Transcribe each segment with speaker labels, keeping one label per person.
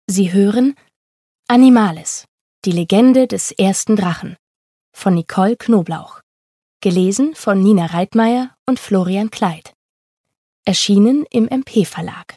Speaker 1: Sie hören Animalis, die Legende des ersten Drachen von Nicole Knoblauch. Gelesen von Nina Reitmeier und Florian Kleid. Erschienen im MP-Verlag.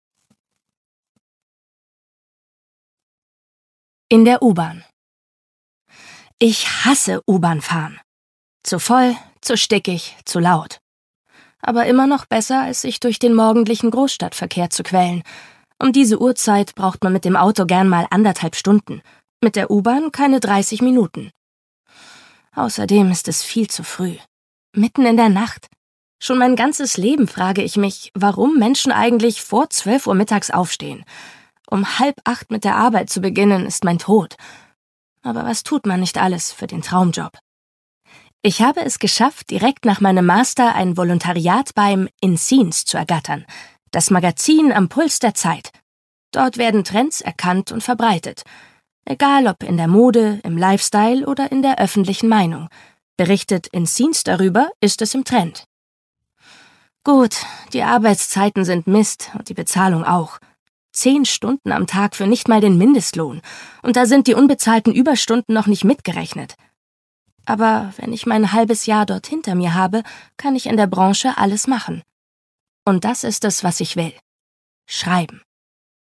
Speaker 1: In der U-Bahn. Ich hasse U-Bahn-Fahren. Zu voll, zu stickig, zu laut. Aber immer noch besser, als sich durch den morgendlichen Großstadtverkehr zu quälen. Um diese Uhrzeit braucht man mit dem Auto gern mal 1,5 Stunden, mit der U-Bahn keine 30 Minuten. Außerdem ist es viel zu früh. Mitten in der Nacht. Schon mein ganzes Leben frage ich mich, warum Menschen eigentlich vor 12 Uhr mittags aufstehen. Um 7:30 mit der Arbeit zu beginnen, ist mein Tod. Aber was tut man nicht alles für den Traumjob? Ich habe es geschafft, direkt nach meinem Master ein Volontariat beim In Scenes zu ergattern, das Magazin am Puls der Zeit. Dort werden Trends erkannt und verbreitet. Egal ob in der Mode, im Lifestyle oder in der öffentlichen Meinung. Berichtet In Scenes darüber, ist es im Trend. Gut, die Arbeitszeiten sind Mist und die Bezahlung auch. 10 Stunden am Tag für nicht mal den Mindestlohn. Und da sind die unbezahlten Überstunden noch nicht mitgerechnet. Aber wenn ich mein halbes Jahr dort hinter mir habe, kann ich in der Branche alles machen. Und das ist es, was ich will. Schreiben.